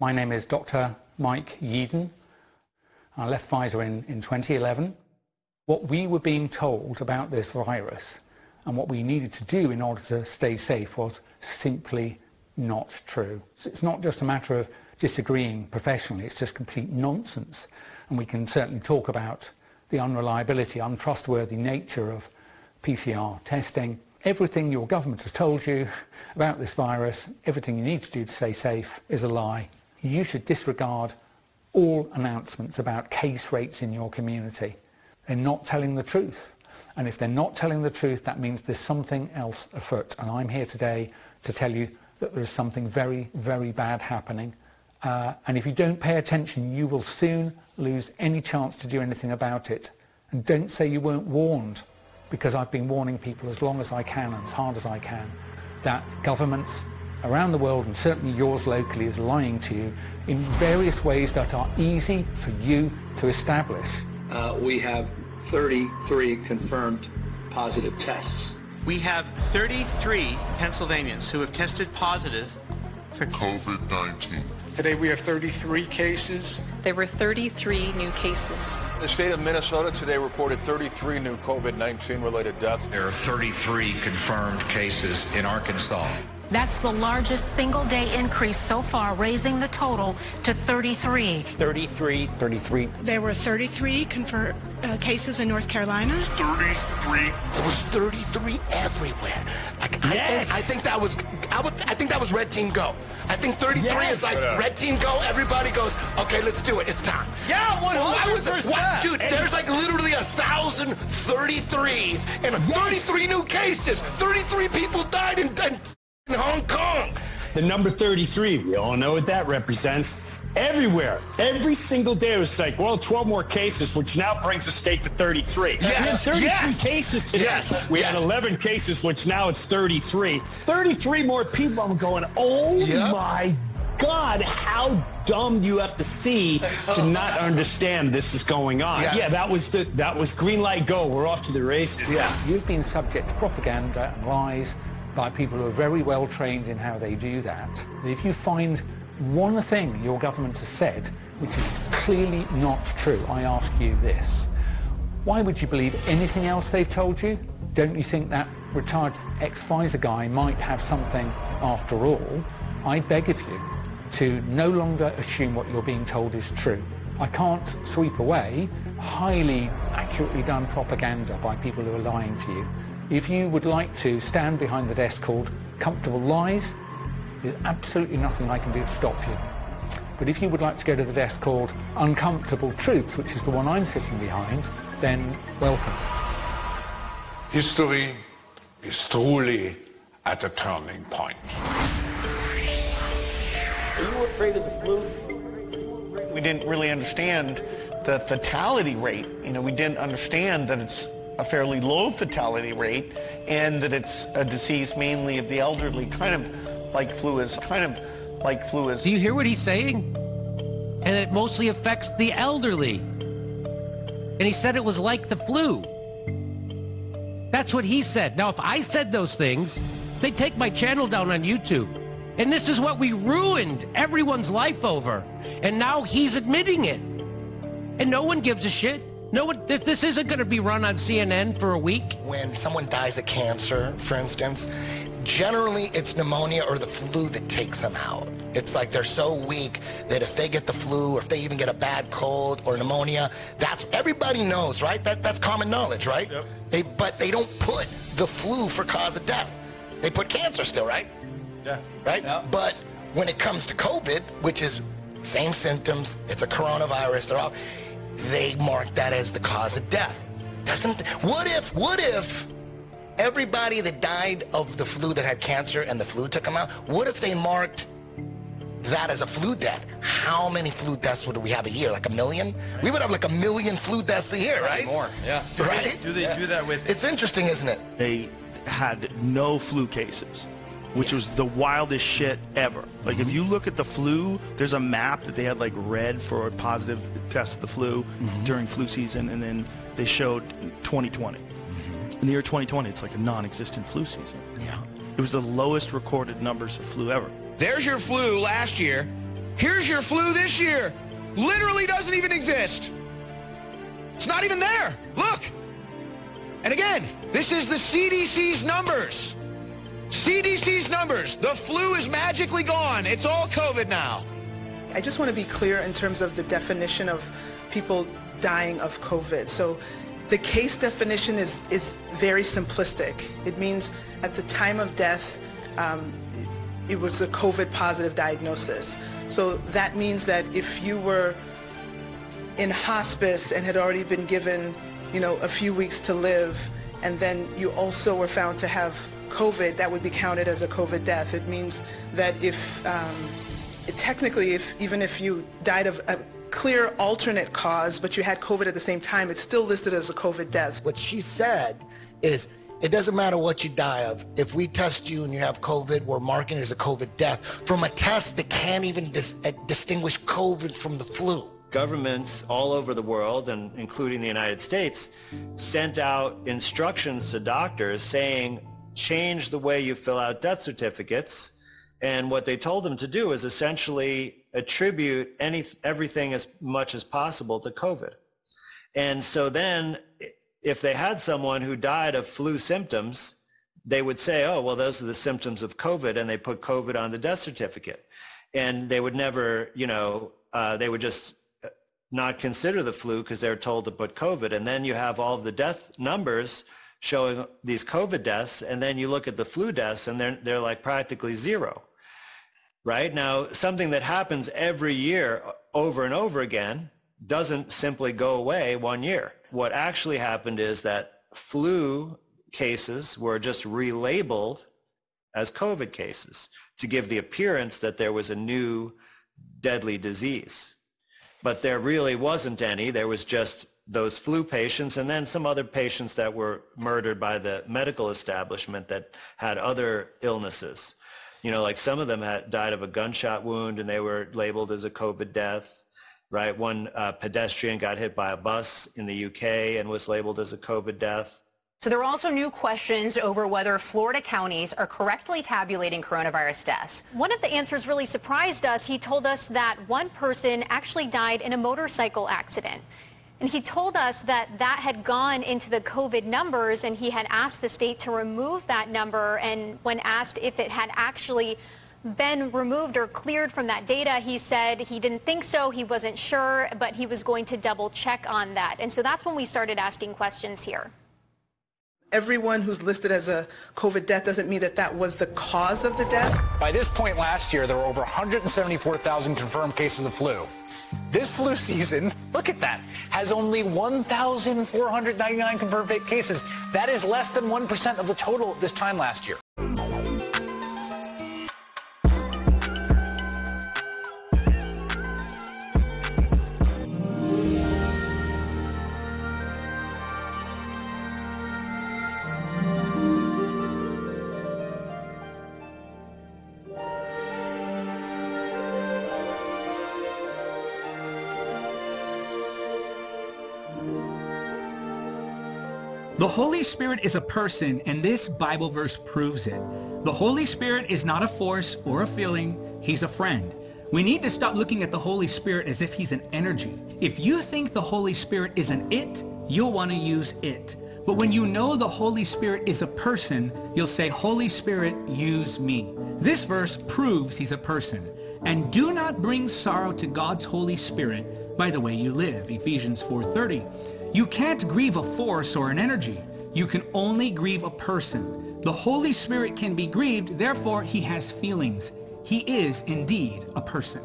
My name is Dr. Mike Yeadon. I left Pfizer in 2011. What we were being told about this virus and what we needed to do in order to stay safe was simply not true. So it's not just a matter of disagreeing professionally, it's just complete nonsense. And we can certainly talk about the unreliability, untrustworthy nature of PCR testing. Everything your government has told you about this virus, everything you need to do to stay safe is a lie. You should disregard all announcements about case rates in your community. They're not telling the truth. And if they're not telling the truth, that means there's something else afoot. And I'm here today to tell you that there's something very, very bad happening. And if you don't pay attention, you will soon lose any chance to do anything about it. And don't say you weren't warned, because I've been warning people as long as I can and as hard as I can that governments around the world, and certainly yours locally, is lying to you in various ways that are easy for you to establish. We have 33 confirmed positive tests. We have 33 Pennsylvanians who have tested positive for COVID-19. Today we have 33 cases. There were 33 new cases. The state of Minnesota today reported 33 new COVID-19 related deaths. There are 33 confirmed cases in Arkansas. That's the largest single-day increase so far, raising the total to 33. 33. There were 33 confirmed cases in North Carolina. 33. There was 33 everywhere. Yes. I think that was Red Team Go. I think 33 is like Red Team Go. Everybody goes, okay, let's do it. It's time. Yeah, 100%. Dude, there's like literally 1,000 33s and 33 new cases. 33 people died in Hong Kong. The number 33, we all know what that represents. Everywhere, every single day, it was like, well, 12 more cases, which now brings the state to 33. Yes. We had 33 cases today. Yes. We had 11 cases, which now it's 33. 33 more people. I'm going, my God, how dumb do you have to see to not understand this is going on? Yeah, that was green light go. We're off to the races. Yeah. You've been subject to propaganda and lies by people who are very well trained in how they do that. If you find one thing your government has said which is clearly not true, I ask you this: why would you believe anything else they've told you? Don't you think that retired ex-Pfizer guy might have something after all? I beg of you to no longer assume what you're being told is true. I can't sweep away highly accurately done propaganda by people who are lying to you. If you would like to stand behind the desk called Comfortable Lies, there's absolutely nothing I can do to stop you. But if you would like to go to the desk called Uncomfortable Truths, which is the one I'm sitting behind, then welcome. History is truly at a turning point. Are you afraid of the flu? We didn't really understand the fatality rate. We didn't understand that it's a fairly low fatality rate and that it's a disease mainly of the elderly, kind of like flu is. Do you hear what he's saying? And it mostly affects the elderly. And he said it was like the flu. That's what he said. Now, if I said those things, they'd take my channel down on YouTube. And this is what we ruined everyone's life over. And now he's admitting it. And no one gives a shit. No, this isn't going to be run on CNN for a week. When someone dies of cancer, for instance, generally it's pneumonia or the flu that takes them out. It's like they're so weak that if they get the flu or if they even get a bad cold or pneumonia, everybody knows, right? That's common knowledge, right? Yep. But they don't put the flu for cause of death. They put cancer still, right? Yeah. Right? Yeah. But when it comes to COVID, which is same symptoms, it's a coronavirus, they mark that as the cause of death. What if everybody that died of the flu that had cancer and the flu took them out, what if they marked that as a flu death? How many flu deaths would we have a year? Like 1 million? Right. We would have like 1 million flu deaths a year, right? More, yeah. Do they do that with? It's interesting, isn't it? They had no flu cases, which was the wildest shit ever. Like, if you look at the flu, there's a map that they had like red for a positive test of the flu during flu season, and then they showed 2020. In the year 2020, it's like a non-existent flu season. Yeah. It was the lowest recorded numbers of flu ever. There's your flu last year. Here's your flu this year. Literally doesn't even exist. It's not even there. Look. And again, this is the CDC's numbers. CDC's numbers. The flu is magically gone. It's all COVID now. I just want to be clear in terms of the definition of people dying of COVID. So the case definition is very simplistic. It means at the time of death, it was a COVID positive diagnosis. So that means that if you were in hospice and had already been given, a few weeks to live, and then you also were found to have COVID, that would be counted as a COVID death. It means that even if you died of a clear alternate cause, but you had COVID at the same time, it's still listed as a COVID death. What she said is, it doesn't matter what you die of. If we test you and you have COVID, we're marking it as a COVID death from a test that can't even distinguish COVID from the flu. Governments all over the world, and including the United States, sent out instructions to doctors saying, change the way you fill out death certificates. And what they told them to do is essentially attribute everything as much as possible to COVID. And so then if they had someone who died of flu symptoms, they would say, oh, well, those are the symptoms of COVID, and they put COVID on the death certificate. And they would never, they would just not consider the flu because they're told to put COVID. And then you have all of the death numbers showing these COVID deaths, and then you look at the flu deaths, and they're like practically zero. Right? Now, something that happens every year over and over again doesn't simply go away one year. What actually happened is that flu cases were just relabeled as COVID cases to give the appearance that there was a new deadly disease. But there really wasn't any. There was just those flu patients and then some other patients that were murdered by the medical establishment that had other illnesses. Like some of them had died of a gunshot wound and they were labeled as a COVID death, right? One pedestrian got hit by a bus in the UK and was labeled as a COVID death. So there are also new questions over whether Florida counties are correctly tabulating coronavirus deaths. One of the answers really surprised us. He told us that one person actually died in a motorcycle accident. And he told us that that had gone into the COVID numbers, and he had asked the state to remove that number. And when asked if it had actually been removed or cleared from that data, he said he didn't think so, he wasn't sure, but he was going to double check on that. And so that's when we started asking questions here. Everyone who's listed as a COVID death doesn't mean that that was the cause of the death. By this point last year, there were over 174,000 confirmed cases of flu. This flu season, look at that, has only 1,499 confirmed cases. That is less than 1% of the total this time last year. The Holy Spirit is a person, and this Bible verse proves it. The Holy Spirit is not a force or a feeling. He's a friend. We need to stop looking at the Holy Spirit as if he's an energy. If you think the Holy Spirit is an it, you'll want to use it. But when you know the Holy Spirit is a person, you'll say, Holy Spirit, use me. This verse proves he's a person. And do not bring sorrow to God's Holy Spirit by the way you live. Ephesians 4:30. You can't grieve a force or an energy. You can only grieve a person. The Holy Spirit can be grieved, therefore he has feelings. He is indeed a person.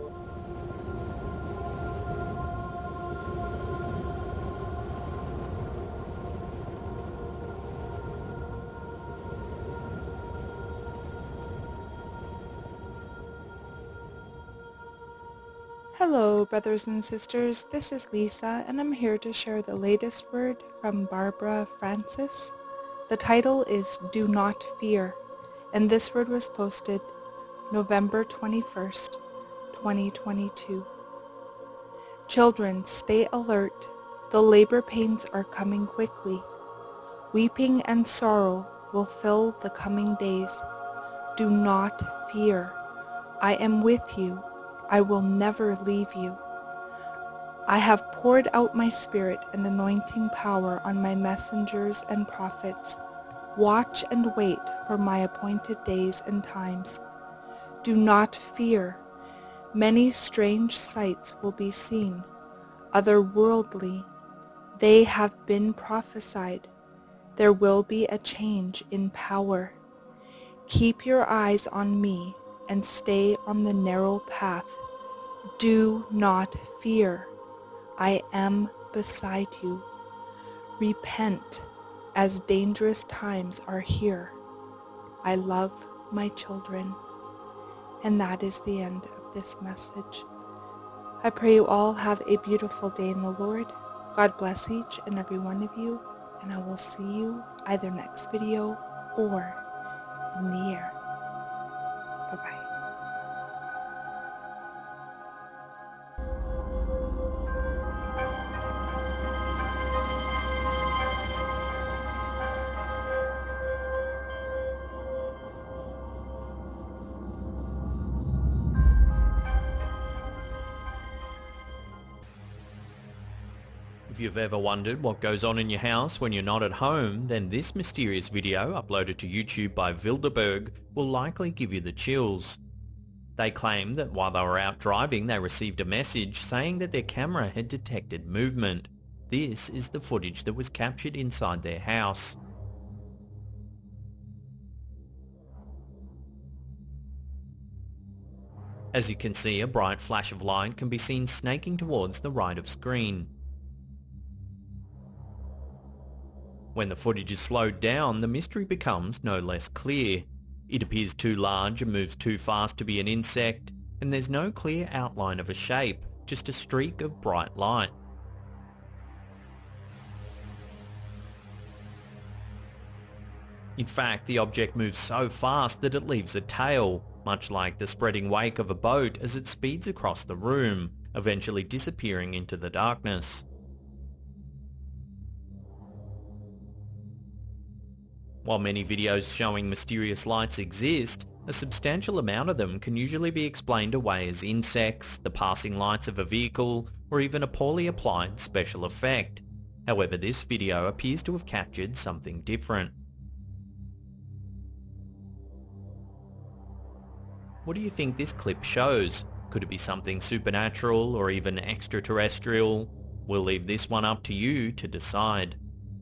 Hello, brothers and sisters. This is Lisa, and I'm here to share the latest word from Barbara Francis. The title is Do Not Fear, and this word was posted November 21st, 2022. Children, stay alert. The labor pains are coming quickly. Weeping and sorrow will fill the coming days. Do not fear. I am with you. I will never leave you. I have poured out my Spirit and anointing power on my messengers and prophets. Watch and wait for my appointed days and times. Do not fear. Many strange sights will be seen, otherworldly. They have been prophesied. There will be a change in power. Keep your eyes on me and stay on the narrow path. Do not fear. I am beside you. Repent, as dangerous times are here. I love my children. And that is the end of this message. I pray you all have a beautiful day in the Lord. God bless each and every one of you, and I will see you either next video or in the air. Bye-bye. If you've ever wondered what goes on in your house when you're not at home, then this mysterious video uploaded to YouTube by Wilderberg will likely give you the chills. They claim that while they were out driving they received a message saying that their camera had detected movement. This is the footage that was captured inside their house. As you can see, a bright flash of light can be seen snaking towards the right of screen. When the footage is slowed down, the mystery becomes no less clear. It appears too large and moves too fast to be an insect, and there's no clear outline of a shape, just a streak of bright light. In fact, the object moves so fast that it leaves a tail, much like the spreading wake of a boat as it speeds across the room, eventually disappearing into the darkness. While many videos showing mysterious lights exist, a substantial amount of them can usually be explained away as insects, the passing lights of a vehicle, or even a poorly applied special effect. However, this video appears to have captured something different. What do you think this clip shows? Could it be something supernatural or even extraterrestrial? We'll leave this one up to you to decide.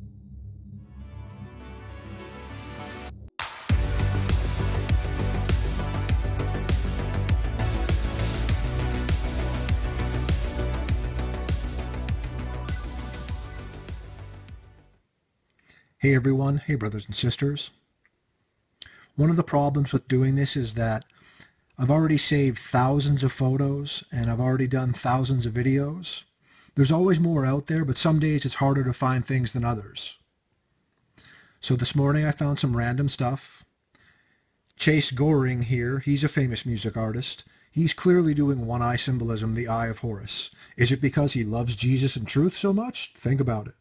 Hey everyone, hey brothers and sisters. One of the problems with doing this is that I've already saved thousands of photos and I've already done thousands of videos. There's always more out there, but some days it's harder to find things than others. So this morning I found some random stuff. Chase Goring here, he's a famous music artist. He's clearly doing one-eye symbolism, the Eye of Horus. Is it because he loves Jesus and truth so much? Think about it.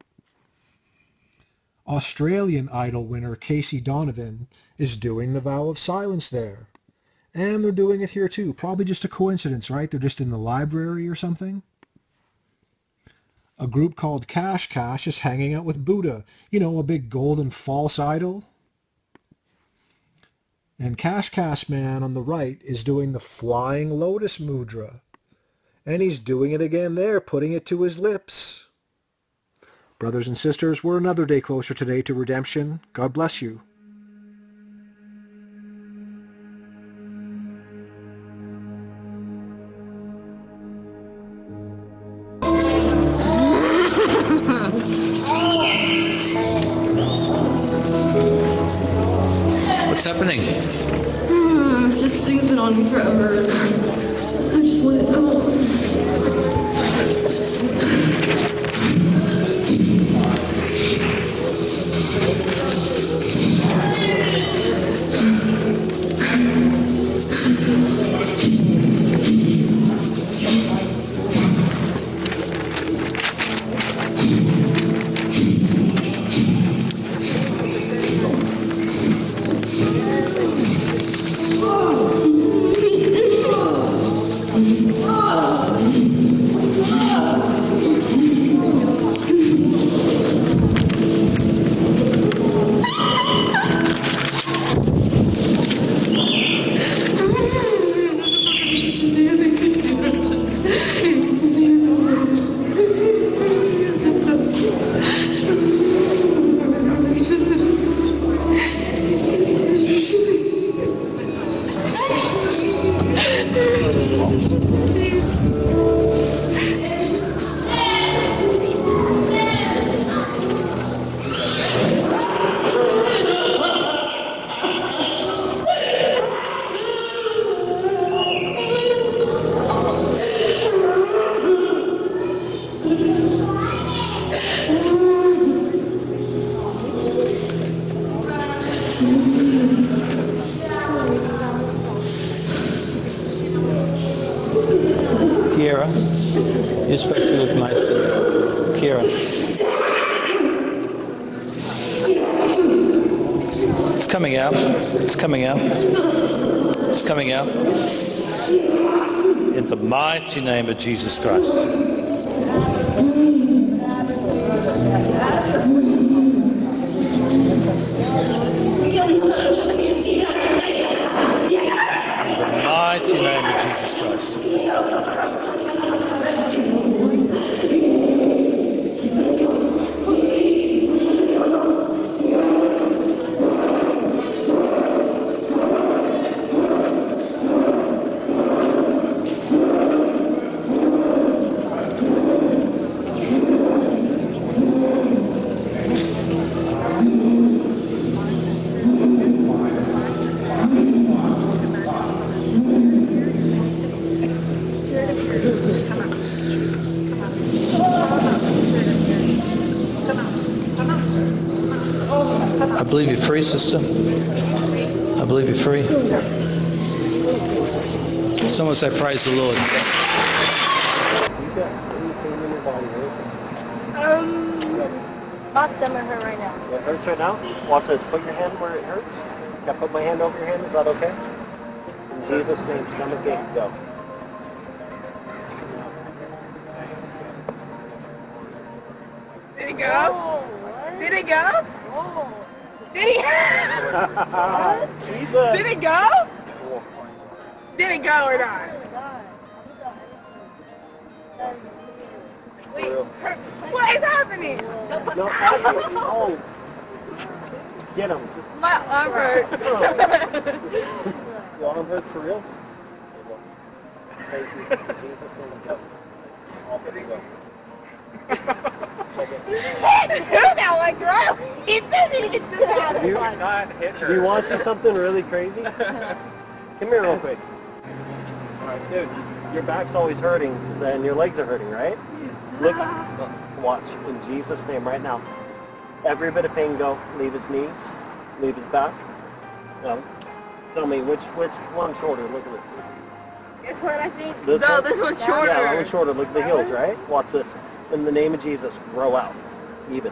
Australian Idol winner Casey Donovan is doing the vow of silence there. And they're doing it here too. Probably just a coincidence, right? They're just in the library or something. A group called Cash Cash is hanging out with Buddha. You know, a big golden false idol. And Cash Cash Man on the right is doing the Flying Lotus Mudra. And he's doing it again there, putting it to his lips. Brothers and sisters, we're another day closer today to redemption. God bless you. What's happening? This thing's been on me forever. I just want it out. You're supposed to look nice, Kira. It's coming out. It's coming out. It's coming out. In the mighty name of Jesus Christ. Mighty name of Jesus Christ. I believe you're free, sister. I believe you're free. Someone say, praise the Lord. My stomach hurt right now. It hurts right now? Watch this. Put your hand where it hurts. Can I put my hand over your hand? Is that okay? In Jesus' name, stomach ache, go. Did it go? Did it go? Did he? Did it go? Did it go or not? Wait, what is happening? No, oh. Get him. My arm hurts. Your arm hurts for real? Thank you. In Jesus' name, go. Off it, go. He didn't do that one, girl. He didn't do that one. Do you want to see something really crazy? Come here real quick. Alright, dude, your back's always hurting and your legs are hurting, right? Look, watch, in Jesus' name right now. Every bit of pain go, leave his knees, leave his back. Tell me, which one shorter? Look at this. This one, I think. This no, one? this one's shorter. Yeah, that one's shorter. Look at the heels, right? Watch this. In the name of Jesus, grow out. Even.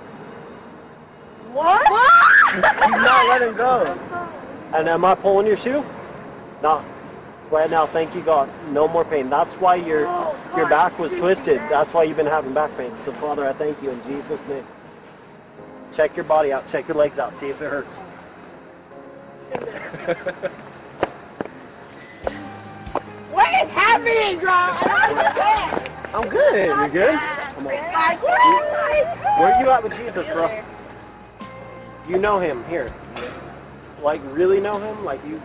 What? He's not letting go. And am I pulling your shoe? No. Right now, thank you, God. No more pain. That's why your back was twisted. That's why you've been having back pain. So, Father, I thank you in Jesus' name. Check your body out. Check your legs out. See if it hurts. What is happening, girl? I'm good. You good? Come on. Where are you at with Jesus, bro? You know him. Here. Like, really know him? Like, you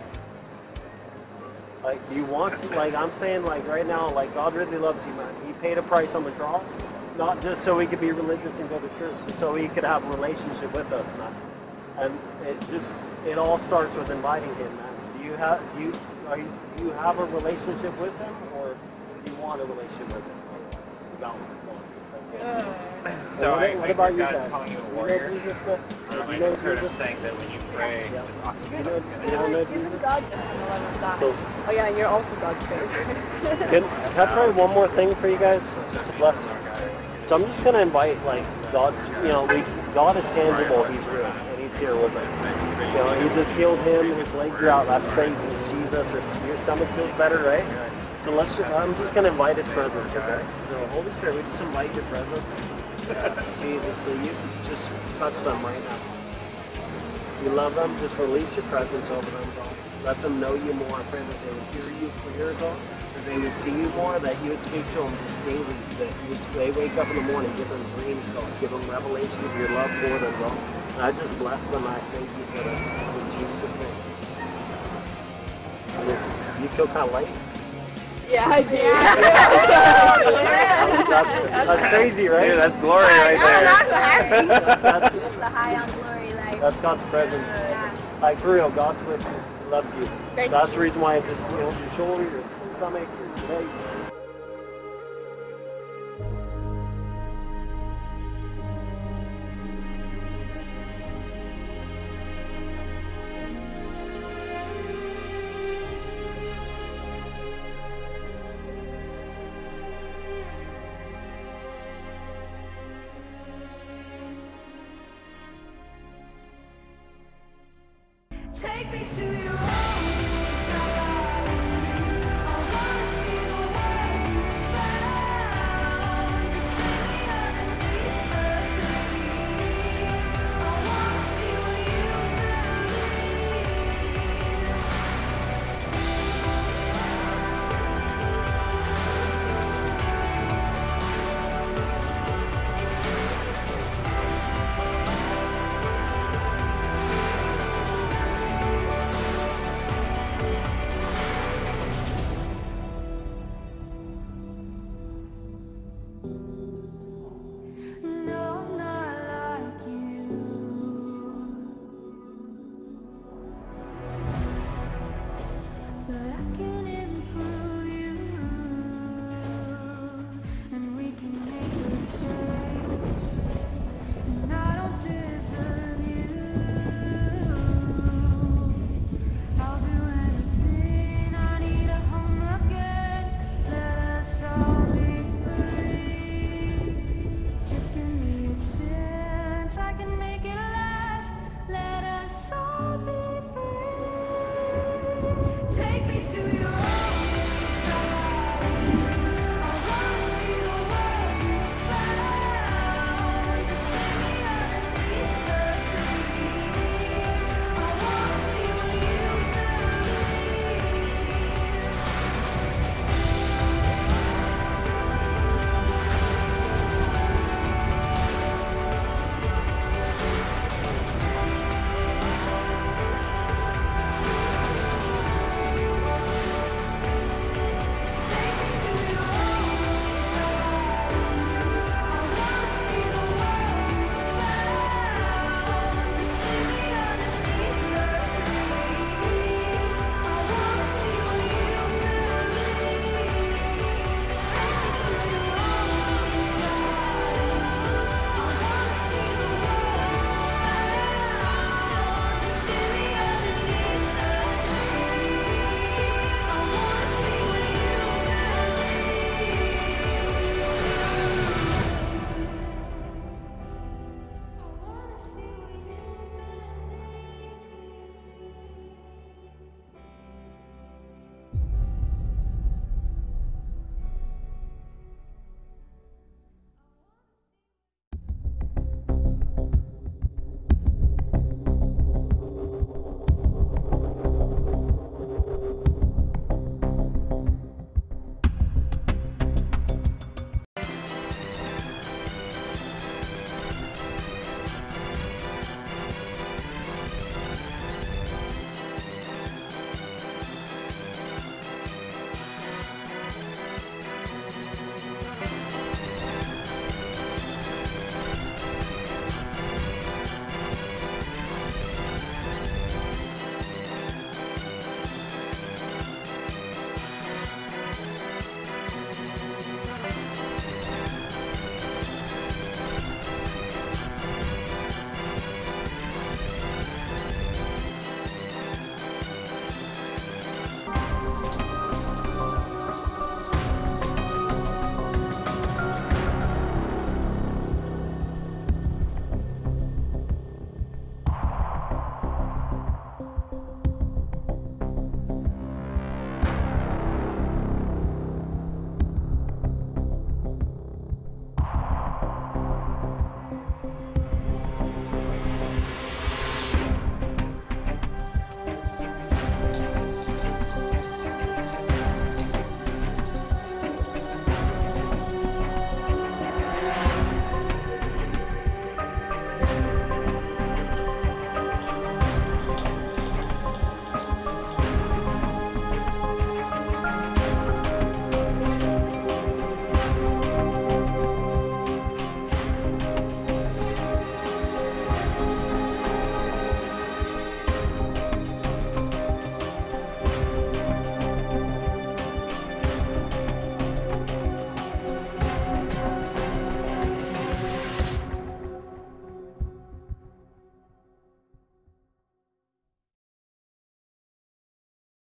want to? Like, I'm saying, like, right now, like, God really loves you, man. He paid a price on the cross, not just so he could be religious and go to church, but so he could have a relationship with us, man. And it all starts with inviting him, man. Do you have a relationship with him, or do you want a relationship with him? So what about you guys? calling you a warrior? You know I just heard him saying that when you pray, this oxygen is going to Oh yeah, and you're also God's favorite. Can I pray one more thing for you guys? Just to bless. So I'm just going to invite, like, God's, God is tangible, he's real, and he's here with us. He just healed him, his legs are out, that's crazy, it's Jesus, your stomach feels better, right? So I'm just going to invite his presence, okay? So Holy Spirit, we just invite your presence. Jesus, that you just touch them right now. You love them, just release your presence over them, God. Let them know you more. I pray that they would hear you clearer, God. That they would see you more, that you would speak to them just daily. That they wake up in the morning, give them dreams, God. Give them revelation of your love for them, God. And I just bless them. I thank you for that. In Jesus' name. You feel kind of light? Yeah, I do. That's crazy, right? Dude, that's glory right there. That's the high on glory life. That's God's presence. Like, for real, God's with you. He loves you. That's the reason why it's just, your shoulder, your stomach, your legs. Take me to your own garden. I wanna see the world you found. You see me underneath the trees. I wanna see what you No, I'm not like you. But I can improve you, and we can make a change. And I don't deserve you. I'll do anything. I need a home again. Let us all